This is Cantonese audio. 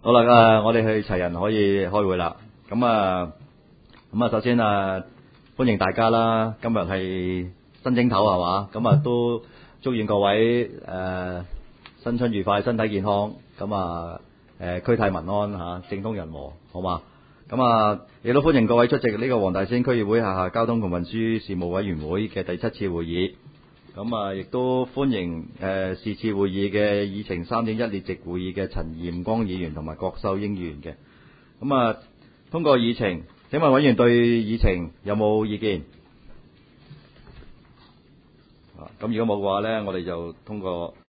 好啦，我哋去齊人可以開會啦。咁首先歡迎大家啦。今日係新正頭係嘛？咁都祝願各位新春愉快，身體健康。咁區泰民安嚇，政通人和，好嘛？咁亦都歡迎各位出席呢個黃大仙區議會轄下交通及運輸事務委員會嘅第7次會議。咁亦都歡迎是次會議嘅議程3.1列席會議嘅陳艷光議員同埋郭秀英議員嘅。咁通過議程，請問委員對議程有冇意見？咁如果冇嘅話呢，我哋就通過。